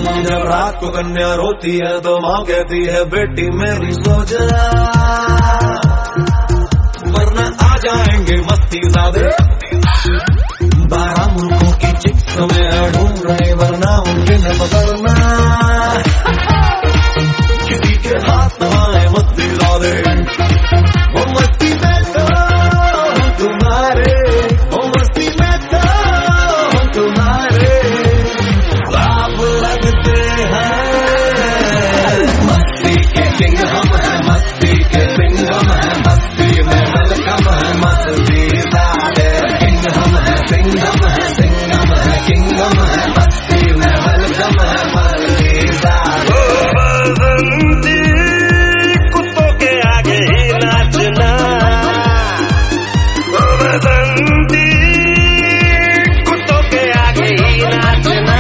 जब रात को कन्या रोती है तो माँ कहती है बेटी मेरी सो जा, वरना आ जाएंगे मस्ती ज़ादे। 12 मुल्कों की चिक्स में ढूंढ रहे वरना उनके न पकड़ना, किसी के हाथ न आए मस्ती ज़ादे। वो मस्ती में तो हम तुम्हारे, वो मस्ती में तो हम तुम्हारे आप लगते हैं। मस्ती के किंग हम हैं, मस्ती के सिंगम हैं, मस्ती में वेलकम है मस्ती ज़ादे। किंग हम हैं, सिंगम है, सिंगम है, किंगम है, मस्ती में वेलकम है मस्ती ज़ादे। बसंती कुत्तों के आगे ही नाचना, बसंती कुत्तों के आगे ही नाचना।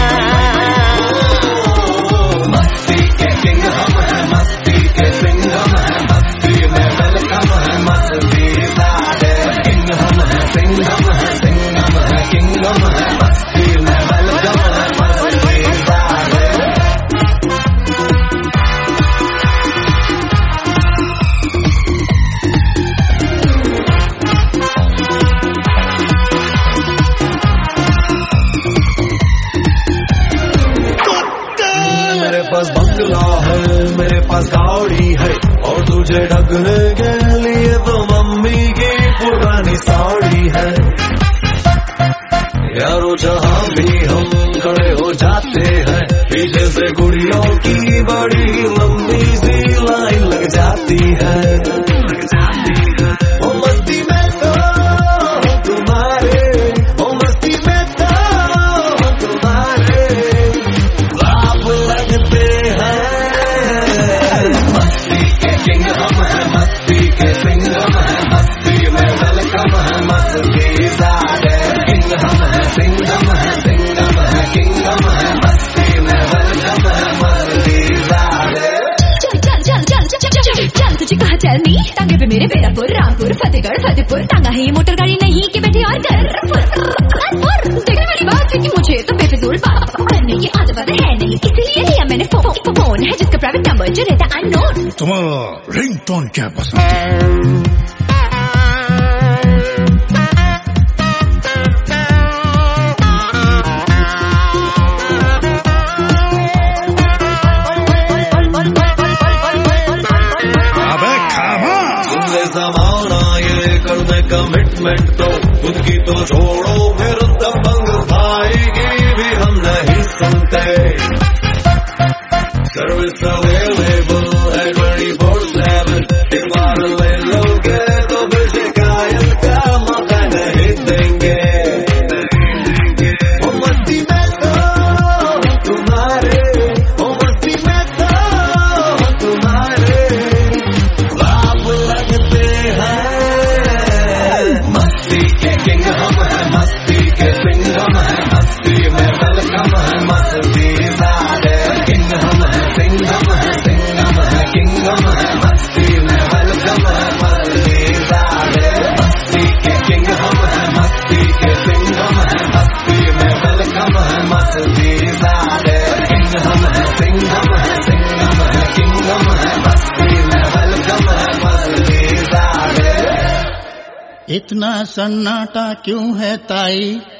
मस्ती के किंग हम हैं, मस्ती के सिंगम है, मस्ती में वेलकम है मस्ती ज़ादे। किंग हम हैं, सिंगम है, सिंगम है, किंगम है, मस्ती में वेलकम है मस्ती ज़ादे। मेरे पास बंगला है, मेरे पास गाड़ी है, और तुझे ढकने के लिए तो मम्मी की पुरानी साड़ी है। यारो जहाँ भी हम खड़े हो जाते हैं, पीछे से गुड़ियों की बड़ी लंबी सी लाइन लग जाती है। ओ मस्ती में तो हम तुम्हारे, ओ मस्ती में तो हम तुम्हारे आप लगते हैं। मस्ती के किंग हम हैं, मस्ती के सिंगम हैं, मस्ती में वेलकम है मस्ती ज़ादे। किंग हम हैं, सिंगम है, सिंगम है, किंगम है, मस्ती में वेलकम है मस्ती ज़ादे। चल तुझे कहा चलनी, टांगे पे मेरे बेरापुर, रामपुर, फतेहगढ़, फतेहपुर। टांगा है ये मोटर गाड़ी नहीं कि बैठे और कर देखने वाली बात है कि मुझे तो बेफिजूल बात करने की आदत है नहीं, इसीलिए लिया मैंने फोन है जिसका प्राइवेट नंबर जो रहता अननोन। तुम्हारा रिंगटोन क्या पसंद है? जमाना ये कर दे कमिटमेंट तो खुद की तो छोड़ो, फिर दबंग भाई की भी हम नहीं सुनते। सर्विस अवेलेबल है 24/7, एक बार ले लोगे तो फिर शिकायत का मौका नहीं देंगे। ओ मस्ती में तो हम तुम्हारे, ओ मस्ती में तो हम तुम्हारे आप लगते हैं। मस्ती के किंग हम हैं, मस्ती के सिंगम है, मस्ती में वेलकम है मस्ती ज़ादे। किंग हम हैं, सिंगम है, सिंगम है, किंगम है, मस्ती में वेलकम है मस्ती ज़ादे। मस्ती के किंग हम हैं, मस्ती के सिंगम है, मस्ती में वेलकम है मस्ती ज़ादे। किंग हम हैं, सिंगम है, सिंगम है, किंगम है, मस्ती में वेलकम है मस्ती ज़ादे। इतना सन्नाटा क्यों है ताई?